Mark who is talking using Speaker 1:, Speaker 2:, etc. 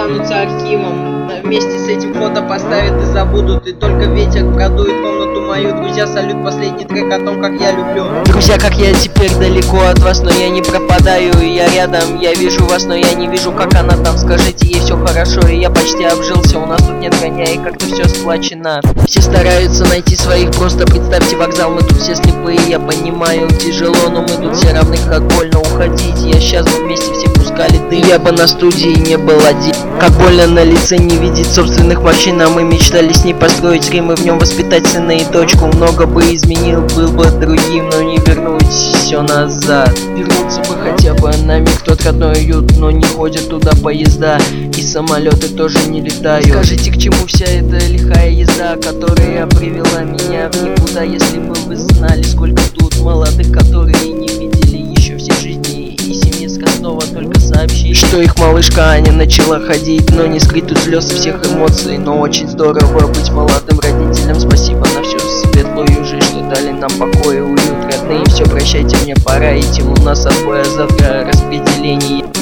Speaker 1: останутся архивом. Вместе с этим фото поставят и забудут, и только ветер продует комнату мою. Друзья, салют, последний трек о том, как я люблю.
Speaker 2: Друзья, как я теперь далеко от вас, но я не пропадаю, и я рядом. Я вижу вас, но я не вижу, как она там. Скажите ей все хорошо, и я почти обжился. У нас тут нет коня, и как-то все сплочено. Все стараются найти своих, просто представьте вокзал. Мы тут все слепые, я понимаю, тяжело, но мы тут все равны, как больно уходить. Я сейчас бы вместе все пускали дым, я бы на студии не был один. Как больно на лице не видеть собственных морщин, а мы мечтали с ней построить Рим и в нем воспитать сына и дочку. Много бы изменил, был бы другим, но не вернуть все назад. Вернуться бы хотя бы на миг тот родной уют, но не ходят туда поезда, и самолеты тоже не летают. Скажите, к чему вся эта лихая езда, которая привела меня в никуда? Если бы вы знали, сколько тут молодых, которые не видели еще всей жизни, и семье снова только сообщить, что их малышка Аня начала ходить. Но не скрыть тут слез и всех эмоций, но очень здорово быть молодым родителем. Спасибо на всю светлую жизнь, что дали нам покой и уют. Родные, все, прощайте, мне пора идти, у нас отбой, а завтра распределение.